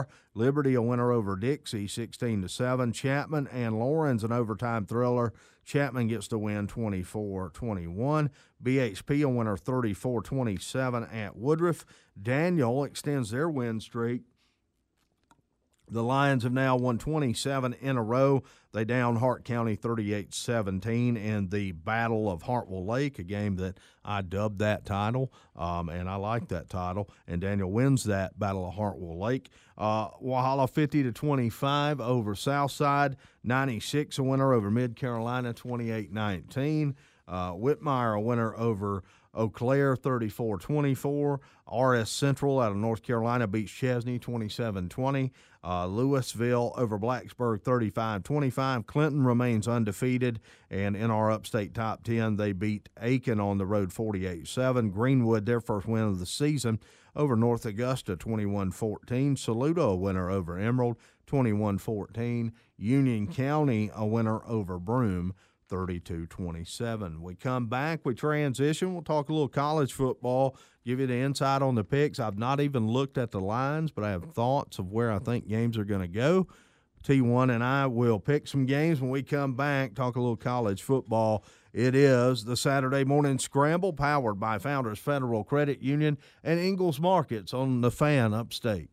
[SPEAKER 4] Lamar. Liberty a winner over Dixie, sixteen to seven. Chapman and Lawrence an overtime thriller. Chapman gets the win, twenty-four twenty-one. B H P a winner, thirty-four twenty-seven at Woodruff. Daniel extends their win streak. The Lions have now won twenty-seven in a row. They down Hart County thirty-eight seventeen in the Battle of Hartwell Lake, a game that I dubbed that title, um, and I like that title. And Daniel wins that Battle of Hartwell Lake. Uh, Walhalla fifty to twenty-five over Southside. ninety-six a winner over Mid Carolina, twenty-eight nineteen. Uh, Whitmire a winner over Eau Claire, thirty-four twenty-four. R S Central out of North Carolina beats Chesney, twenty-seven twenty. Uh, Louisville over Blacksburg, thirty-five twenty-five. Clinton remains undefeated, and in our upstate top ten, they beat Aiken on the road, forty-eight seven. Greenwood, their first win of the season, over North Augusta, twenty-one fourteen. Saluda, a winner over Emerald, twenty-one fourteen. Union County, a winner over Broome, thirty-two twenty-seven. We come back, we transition, we'll talk a little college football, give you the insight on the picks. I've not even looked at the lines, but I have thoughts of where I think games are going to go. T one and I will pick some games when we come back, talk a little college football. It is the Saturday Morning Scramble, powered by Founders Federal Credit Union and Ingalls Markets on the Fan Upstate.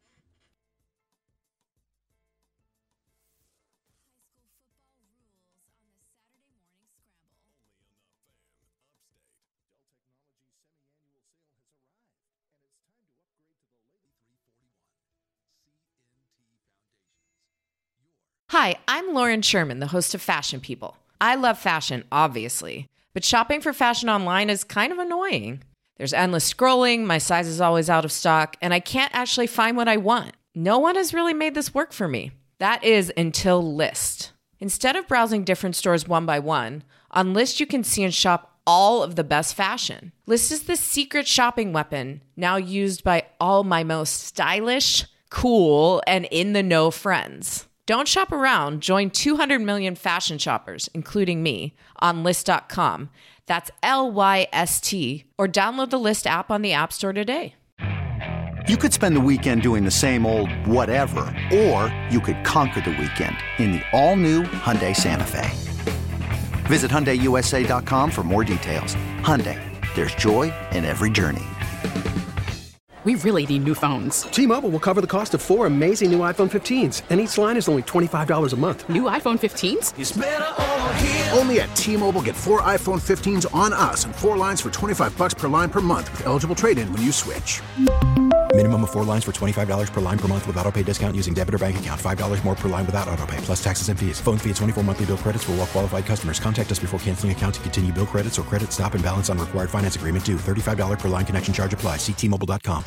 [SPEAKER 9] Hi, I'm Lauren Sherman, the host of Fashion People. I love fashion, obviously, but shopping for fashion online is kind of annoying. There's endless scrolling, my size is always out of stock, and I can't actually find what I want. No one has really made this work for me. That is until Lyst. Instead of browsing different stores one by one, on Lyst you can see and shop all of the best fashion. Lyst is the secret shopping weapon now used by all my most stylish, cool, and in-the-know friends. Don't shop around. Join two hundred million fashion shoppers, including me, on Lyst dot com. That's L Y S T. Or download the Lyst app on the App Store today.
[SPEAKER 10] You could spend the weekend doing the same old whatever, or you could conquer the weekend in the all-new Hyundai Santa Fe. Visit Hyundai U S A dot com for more details. Hyundai, there's joy in every journey.
[SPEAKER 11] We really need new phones.
[SPEAKER 12] T-Mobile will cover the cost of four amazing new iPhone fifteens, and each line is only twenty-five dollars a month.
[SPEAKER 11] New iPhone fifteens?
[SPEAKER 13] It's better over here. Only at T-Mobile, get four iPhone fifteens on us and four lines for twenty-five bucks per line per month with eligible trade-in when you switch.
[SPEAKER 14] Minimum of four lines for twenty-five dollars per line per month with autopay discount using debit or bank account. five dollars more per line without autopay, plus taxes and fees. Phone fee at twenty-four monthly bill credits for well-qualified customers. Contact us before canceling account to continue bill credits or credit stop and balance on required finance agreement due. thirty-five dollars per line connection charge applies. See T Mobile dot com.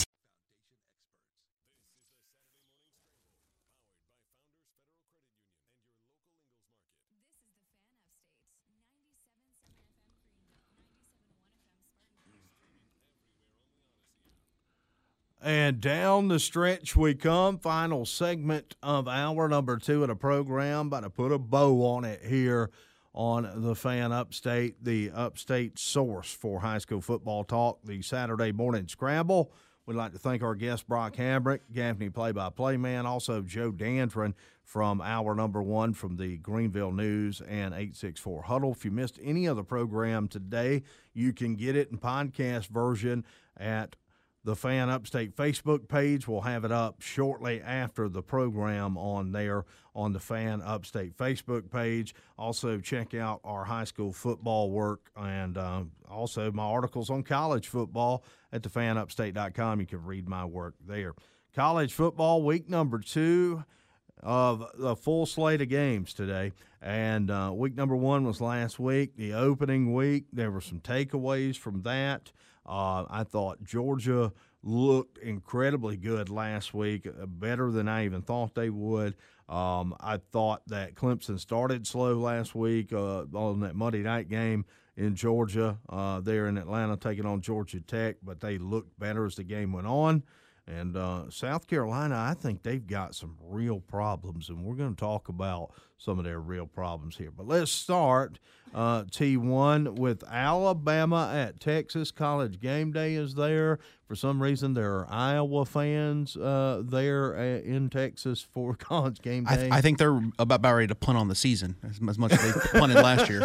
[SPEAKER 4] And down the stretch we come. Final segment of hour number two of the program. About to put a bow on it here on the Fan Upstate, the Upstate source for high school football talk, the Saturday Morning Scramble. We'd like to thank our guest, Brock Hambrick, Gaffney play-by-play man, also Joe Dandrin from hour number one from the Greenville News and eight sixty-four Huddle. If you missed any of the program today, you can get it in podcast version at the Fan Upstate Facebook page. We'll have it up shortly after the program on there on the Fan Upstate Facebook page. Also, check out our high school football work and uh, also my articles on college football at the fan upstate dot com. You can read my work there. College football week number two of the full slate of games today. And uh, week number one was last week, the opening week. There were some takeaways from that. Uh, I thought Georgia looked incredibly good last week, uh, better than I even thought they would. Um, I thought that Clemson started slow last week uh, on that Monday night game in Georgia. Uh, there in Atlanta taking on Georgia Tech, but they looked better as the game went on. And uh, South Carolina, I think they've got some real problems, and we're going to talk about some of their real problems here. But let's start uh, T one with Alabama at Texas. College game day is there. For some reason, there are Iowa fans uh, there uh, in Texas for college game day.
[SPEAKER 5] I, th- I think they're about, about ready to punt on the season as, as much as they punted last year,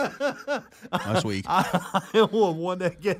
[SPEAKER 5] last week.
[SPEAKER 4] Iowa won that game.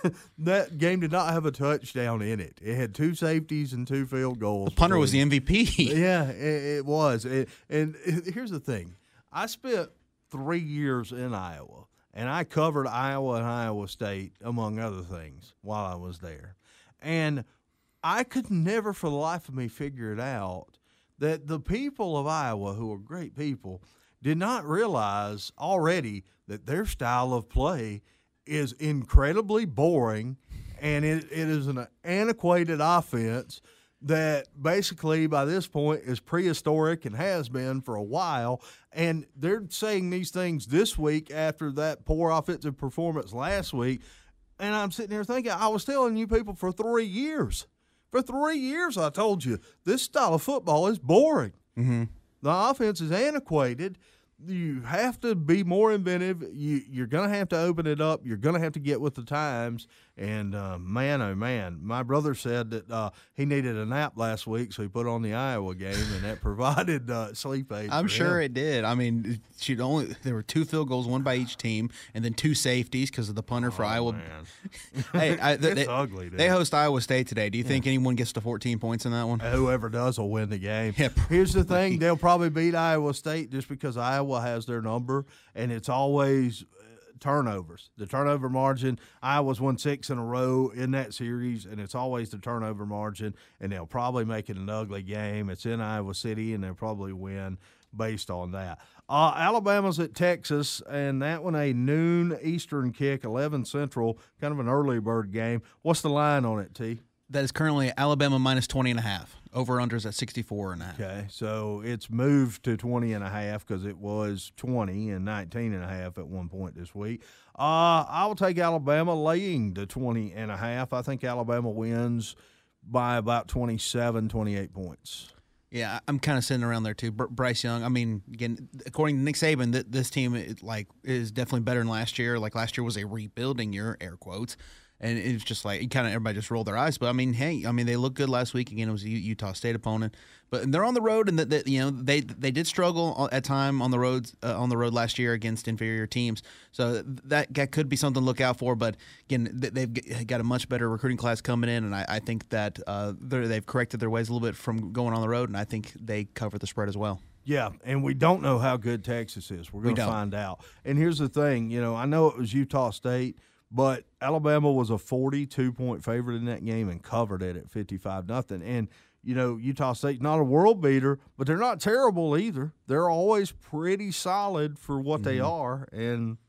[SPEAKER 4] That game did not have a touchdown in it. It had two safeties and two field goals.
[SPEAKER 5] The punter was the M V P.
[SPEAKER 4] Yeah, it, it was. It, and here's the thing. I spent three years in Iowa, and I covered Iowa and Iowa State, among other things, while I was there. And I could never for the life of me figure it out that the people of Iowa, who are great people, did not realize already that their style of play is incredibly boring, and it, it is an antiquated offense that basically by this point is prehistoric and has been for a while. And they're saying these things this week after that poor offensive performance last week. And I'm sitting here thinking, I was telling you people for three years. For three years I told you this style of football is boring.
[SPEAKER 5] Mm-hmm.
[SPEAKER 4] The offense is antiquated. You have to be more inventive. You, you're going to have to open it up. You're going to have to get with the times. And, uh, man, oh, man, my brother said that uh, he needed a nap last week, so he put on the Iowa game, and that provided uh, sleep aids.
[SPEAKER 5] I'm
[SPEAKER 4] for
[SPEAKER 5] sure
[SPEAKER 4] him.
[SPEAKER 5] it did. I mean, she'd only there were two field goals, one by each team, and then two safeties because of the punter for
[SPEAKER 4] oh,
[SPEAKER 5] Iowa.
[SPEAKER 4] Man.
[SPEAKER 5] Hey, I, they,
[SPEAKER 4] it's ugly, dude.
[SPEAKER 5] They host Iowa State today. Do you yeah. think anyone gets to fourteen points in that one?
[SPEAKER 4] Whoever does will win the game.
[SPEAKER 5] Yeah,
[SPEAKER 4] here's the thing. They'll probably beat Iowa State just because Iowa has their number, and it's always – turnovers. The turnover margin, Iowa's won six in a row in that series, and it's always the turnover margin, and they'll probably make it an ugly game. It's in Iowa City, and they'll probably win based on that. Uh, Alabama's at Texas, and that one a noon Eastern kick, eleven Central, kind of an early bird game. What's the line on it, T?
[SPEAKER 5] That is currently Alabama minus twenty and a half. Over-unders at sixty-four and a half.
[SPEAKER 4] Okay, so it's moved to twenty and a half because it was twenty and nineteen and a half at one point this week. Uh, I will take Alabama laying to twenty and a half. I think Alabama wins by about twenty-seven, twenty-eight points.
[SPEAKER 5] Yeah, I'm kind of sitting around there too. Bryce Young. I mean, again, according to Nick Saban, th- this team it, like is definitely better than last year. Like last year was a rebuilding year, air quotes. And it's just like kind of everybody just rolled their eyes. But I mean, hey, I mean they looked good last week. Again, it was a Utah State opponent, but they're on the road, and that you know they they did struggle at time on the roads uh, on the road last year against inferior teams. So that that could be something to look out for. But again, they've got a much better recruiting class coming in, and I, I think that uh, they've corrected their ways a little bit from going on the road, and I think they cover the spread as well.
[SPEAKER 4] Yeah, and we don't know how good Texas is. We're going to find out. And here's the thing, you know, I know it was Utah State. But Alabama was a forty-two point favorite in that game and covered it at fifty-five nothing. And, you know, Utah State's not a world beater, but they're not terrible either. They're always pretty solid for what mm-hmm. they are. And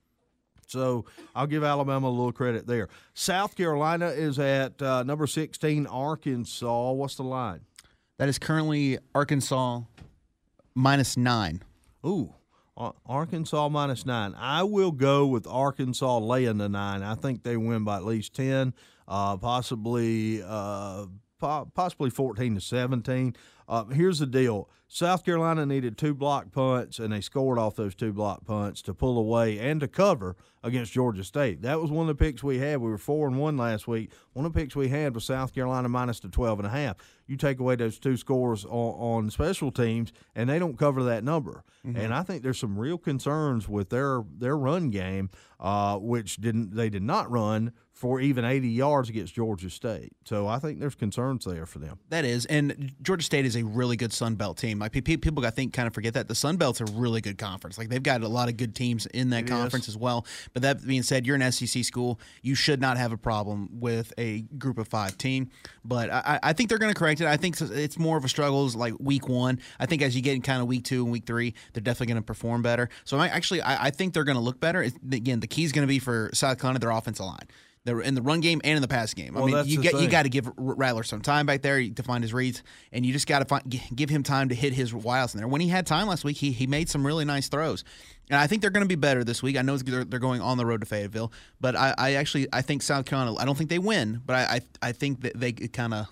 [SPEAKER 4] so I'll give Alabama a little credit there. South Carolina is at uh, number sixteen, Arkansas. What's the line?
[SPEAKER 5] That is currently Arkansas minus nine.
[SPEAKER 4] Ooh. Arkansas minus nine. I will go with Arkansas laying the nine. I think they win by at least ten, uh, possibly uh, po- possibly fourteen to seventeen. Uh, here's the deal. South Carolina needed two block punts, and they scored off those two block punts to pull away and to cover against Georgia State. That was one of the picks we had. We were four and one last week. One of the picks we had was South Carolina minus the twelve and a half. You take away those two scores on, on special teams, and they don't cover that number. Mm-hmm. And I think there's some real concerns with their their run game, uh, which didn't they did not run for even eighty yards against Georgia State. So I think there's concerns there for them.
[SPEAKER 5] That is, and Georgia State is a really good Sun Belt team. Like people, I think, kind of forget that the Sun Belt's a really good conference. Like they've got a lot of good teams in that it conference is. as well. But that being said, you're an S E C school. You should not have a problem with a Group of Five team. But I, I think they're going to correct it. I think it's more of a struggle as like week one. I think as you get in kind of week two and week three, they're definitely going to perform better. So I actually, I, I think they're going to look better. It's, again, the key is going to be for South Carolina, their offensive line. They're in the run game and in the pass game.
[SPEAKER 4] Well,
[SPEAKER 5] I mean,
[SPEAKER 4] that's
[SPEAKER 5] you
[SPEAKER 4] the
[SPEAKER 5] get
[SPEAKER 4] thing.
[SPEAKER 5] you got to give Rattler some time back there to find his reads, and you just got to give him time to hit his wiles in there. When he had time last week, he he made some really nice throws, and I think they're going to be better this week. I know they're, they're going on the road to Fayetteville, but I, I actually I think South Carolina. I don't think they win, but I I, I think that they kind of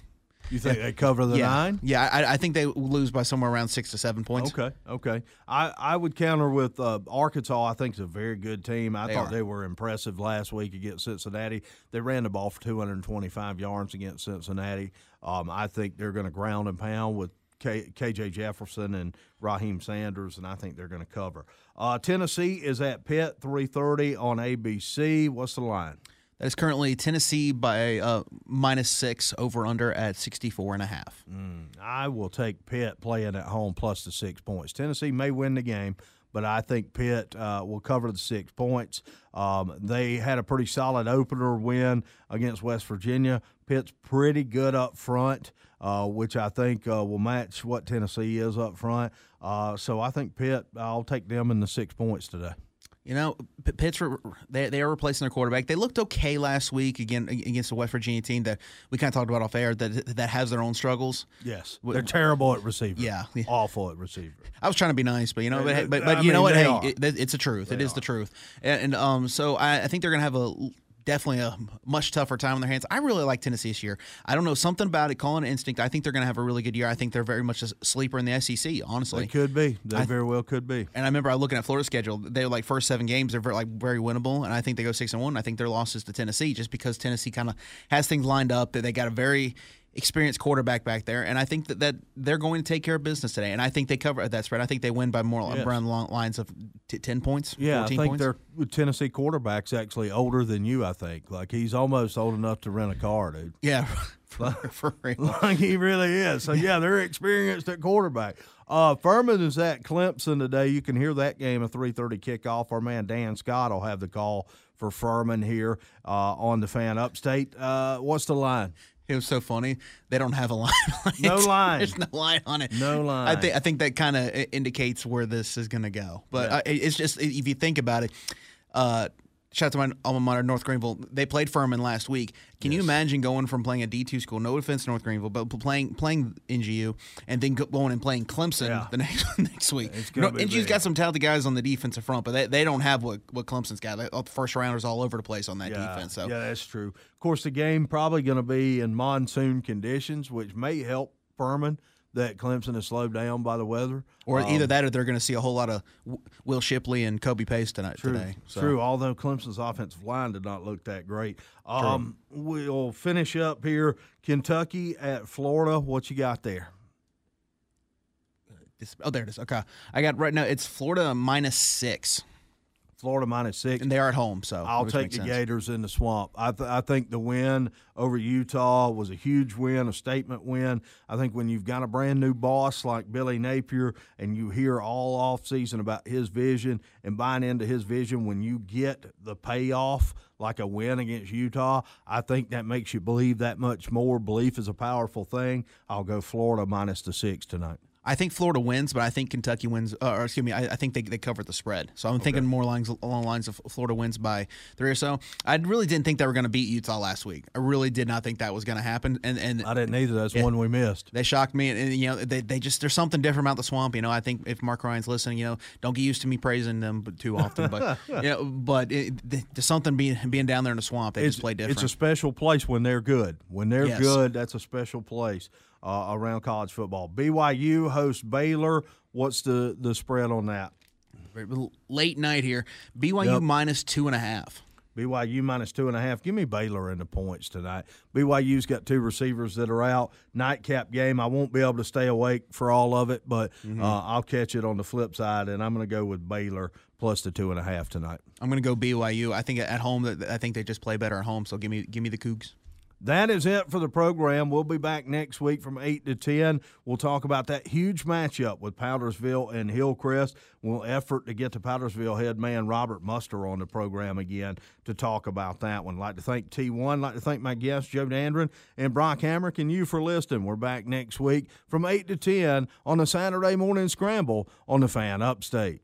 [SPEAKER 4] You think they cover the
[SPEAKER 5] yeah.
[SPEAKER 4] nine?
[SPEAKER 5] Yeah, I, I think they lose by somewhere around six to seven points.
[SPEAKER 4] Okay, okay. I, I would counter with uh, Arkansas. I think is a very good team. I
[SPEAKER 5] They
[SPEAKER 4] thought
[SPEAKER 5] are.
[SPEAKER 4] they were impressive last week against Cincinnati. They ran the ball for two hundred twenty-five yards against Cincinnati. Um, I think they're going to ground and pound with K, KJ Jefferson and Raheem Sanders, and I think they're going to cover. Uh, Tennessee is at Pitt, three thirty on A B C. What's the line?
[SPEAKER 5] That is currently Tennessee by uh, minus six, over under at sixty-four and a half.
[SPEAKER 4] Mm, I will take Pitt playing at home plus the six points. Tennessee may win the game, but I think Pitt uh, will cover the six points. Um, they had a pretty solid opener win against West Virginia. Pitt's pretty good up front, uh, which I think uh, will match what Tennessee is up front. Uh, so I think Pitt, I'll take them in the six points today.
[SPEAKER 5] You know, P- Pitt's re- they they are replacing their quarterback. They looked okay last week again against the West Virginia team that we kind of talked about off air that that has their own struggles.
[SPEAKER 4] Yes, they're terrible at receiver.
[SPEAKER 5] Yeah,
[SPEAKER 4] awful at receiver.
[SPEAKER 5] I was trying to be nice, but you know,
[SPEAKER 4] They-
[SPEAKER 5] but but,
[SPEAKER 4] I
[SPEAKER 5] but you
[SPEAKER 4] mean,
[SPEAKER 5] know what?
[SPEAKER 4] they
[SPEAKER 5] Hey,
[SPEAKER 4] are.
[SPEAKER 5] it, it's the truth.
[SPEAKER 4] They
[SPEAKER 5] it is
[SPEAKER 4] are.
[SPEAKER 5] the truth, and, and um, so I, I think they're gonna have a definitely a much tougher time on their hands. I really like Tennessee this year. I don't know, something about it, calling it instinct. I think they're going to have a really good year. I think they're very much a sleeper in the S E C, honestly.
[SPEAKER 4] They could be. They
[SPEAKER 5] I-
[SPEAKER 4] very well could be.
[SPEAKER 5] And I remember I was looking at Florida's schedule. They're like first seven games, they're very, like very winnable, and I think they go six and one. I think their losses to Tennessee just because Tennessee kind of has things lined up that they got a very experienced quarterback back there, and I think that, that they're going to take care of business today. And I think they cover that spread. I think they win by more
[SPEAKER 4] Yes.
[SPEAKER 5] around the long lines of t- ten points.
[SPEAKER 4] Yeah, I
[SPEAKER 5] fourteen
[SPEAKER 4] think
[SPEAKER 5] points.
[SPEAKER 4] their Tennessee quarterback's actually older than you, I think. Like, he's almost old enough to rent a car, dude.
[SPEAKER 5] Yeah, for, for real.
[SPEAKER 4] Like, he really is. So, yeah, they're experienced at quarterback. Uh, Furman is at Clemson today. You can hear that game at three thirty kickoff. Our man Dan Scott will have the call for Furman here uh, on the Fan Upstate. Uh, what's the line?
[SPEAKER 5] It was so funny. They don't have a line on it.
[SPEAKER 4] No line.
[SPEAKER 5] There's no line on it.
[SPEAKER 4] No line.
[SPEAKER 5] I think I think that kind of indicates where this is going to go. But
[SPEAKER 4] Yeah.
[SPEAKER 5] uh, it's just if you think about it, uh, shout out to my alma mater, North Greenville. They played Furman last week. Can you imagine going from playing a D two school? No offense, to North Greenville, but playing playing N G U and then go- going and playing Clemson
[SPEAKER 4] Yeah.
[SPEAKER 5] the next next week.
[SPEAKER 4] It's
[SPEAKER 5] You
[SPEAKER 4] gonna
[SPEAKER 5] know,
[SPEAKER 4] be
[SPEAKER 5] N G U's
[SPEAKER 4] big.
[SPEAKER 5] got some talented guys on the defensive front, but they, they don't have what, what Clemson's got. They, all the first rounders all over the place on that
[SPEAKER 4] yeah,
[SPEAKER 5] defense. So
[SPEAKER 4] yeah, that's true. Of course, the game probably going to be in monsoon conditions, which may help Furman. That Clemson is slowed down by the weather.
[SPEAKER 5] Or
[SPEAKER 4] Um,
[SPEAKER 5] either that, or they're going to see a whole lot of W- Will Shipley and Kobe Pace tonight.
[SPEAKER 4] True,
[SPEAKER 5] today. So.
[SPEAKER 4] true. Although Clemson's offensive line did not look that great. Um, we'll finish up here. Kentucky at Florida. What you got there?
[SPEAKER 5] This- Oh, there it is. Okay, I got right now. It's Florida minus six,
[SPEAKER 4] Florida minus six.
[SPEAKER 5] and they are at home. So
[SPEAKER 4] I'll
[SPEAKER 5] which
[SPEAKER 4] take
[SPEAKER 5] makes
[SPEAKER 4] the
[SPEAKER 5] sense.
[SPEAKER 4] Gators in the swamp. I, th- I think the win over Utah was a huge win, a statement win. I think when you've got a brand new boss like Billy Napier and you hear all offseason about his vision and buying into his vision, when you get the payoff like a win against Utah, I think that makes you believe that much more. Belief is a powerful thing. I'll go Florida minus the six tonight.
[SPEAKER 5] I think Florida wins, but I think Kentucky wins. Uh, or excuse me, I, I think they they cover the spread. So I'm thinking more lines along the lines of Florida wins by three or so. I really didn't think they were going to beat Utah last week. I really did not think that was going to happen. And and
[SPEAKER 4] I didn't either. That's
[SPEAKER 5] Yeah.
[SPEAKER 4] one we missed.
[SPEAKER 5] They shocked me, and, and you know they, they just there's something different about the swamp. You know, I think if Mark Ryan's listening, you know, don't get used to me praising them but too often. But you know, but it, there's something being being down there in the swamp. They
[SPEAKER 4] it's,
[SPEAKER 5] just play different.
[SPEAKER 4] It's a special place when they're good. When they're
[SPEAKER 5] Yes.
[SPEAKER 4] good, that's a special place uh, around college football. B Y U hosts Baylor. What's the, the spread on that?
[SPEAKER 5] Late night here. B Y U
[SPEAKER 4] Yep.
[SPEAKER 5] minus two and a half.
[SPEAKER 4] B Y U minus two and a half. Give me Baylor in the points tonight. B Y U's got two receivers that are out. Nightcap game. I won't be able to stay awake for all of it, but
[SPEAKER 5] Mm-hmm.
[SPEAKER 4] uh, I'll catch it on the flip side, and I'm going to go with Baylor plus the two and a half tonight.
[SPEAKER 5] I'm going to go B Y U. I think at home, that I think they just play better at home. So give me give me the Cougs.
[SPEAKER 4] That is it for the program. We'll be back next week from eight to ten. We'll talk about that huge matchup with Powdersville and Hillcrest. We'll effort to get the Powdersville head man Robert Muster on the program again to talk about that one. I'd like to thank T one. I'd like to thank my guests, Joe Dandrin and Brock Hamrick, and you for listening. We're back next week from eight to ten on the Saturday Morning Scramble on the Fan Upstate.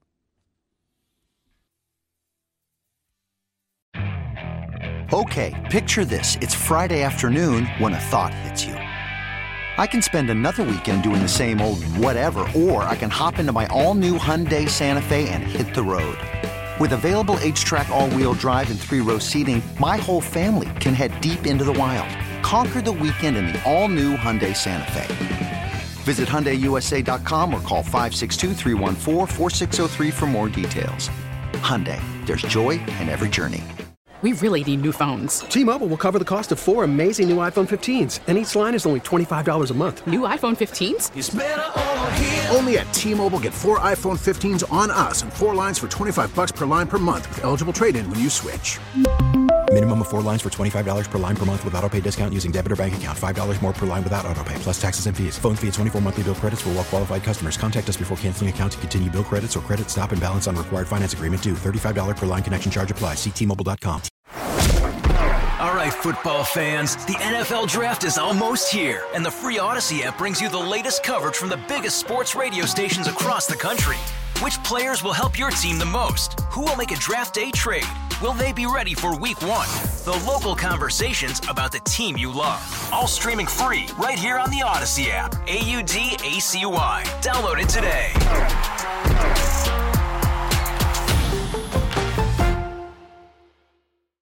[SPEAKER 10] Okay, picture this. It's Friday afternoon when a thought hits you. I can spend another weekend doing the same old whatever, or I can hop into my all-new Hyundai Santa Fe and hit the road. With available H-Track all-wheel drive and three-row seating, my whole family can head deep into the wild. conquer the weekend in the all-new Hyundai Santa Fe. Visit Hyundai U S A dot com or call five six two, three one four, four six zero three for more details. Hyundai, there's joy in every journey.
[SPEAKER 11] We really need new phones.
[SPEAKER 12] T-Mobile will cover the cost of four amazing new iPhone fifteens, and each line is only twenty-five dollars a month.
[SPEAKER 11] New iPhone fifteens?
[SPEAKER 13] It's better over here. Only at T-Mobile, get four iPhone fifteens on us and four lines for twenty-five bucks per line per month with eligible trade-in when you switch.
[SPEAKER 14] Minimum of four lines for twenty-five dollars per line per month with autopay discount using debit or bank account. five dollars more per line without autopay, plus taxes and fees. Phone fee at twenty-four monthly bill credits for well-qualified customers. Contact us before canceling account to continue bill credits or credit stop and balance on required finance agreement due. thirty-five dollars per line connection charge applies. See T Mobile dot com.
[SPEAKER 15] All right, football fans, the N F L Draft is almost here, and the free Odyssey app brings you the latest coverage from the biggest sports radio stations across the country. Which players will help your team the most? Who will make a draft day trade? Will they be ready for week one? The local conversations about the team you love. All streaming free right here on the Odyssey app. A U D A C Y. Download it today.